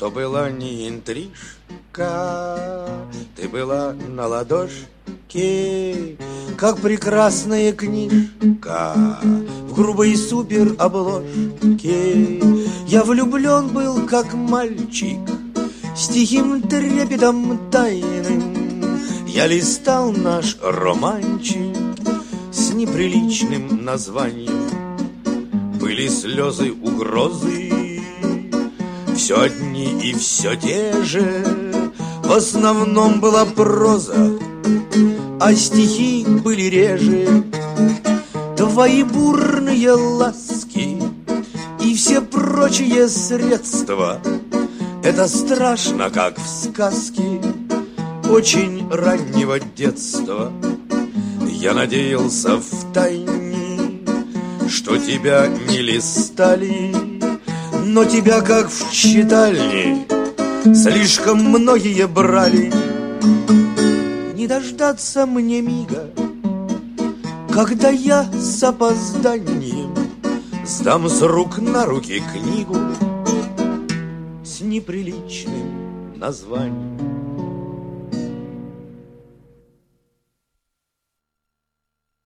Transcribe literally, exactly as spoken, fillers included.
То была не интрижка, ты была на ладошке, как прекрасная книжка в грубой супер обложке. Я влюблен был, как мальчик, с тихим трепетом тайным. Я листал наш романчик с неприличным названием. Были слезы, угрозы, все одни и все те же. В основном была проза, а стихи были реже. Твои бурные ласки и все прочие средства — это страшно, как в сказке очень раннего детства. Я надеялся втайне, что тебя не листали, но тебя, как в читальне, слишком многие брали. Не дождаться мне мига, когда я с опозданием сдам с рук на руки книгу с неприличным названием.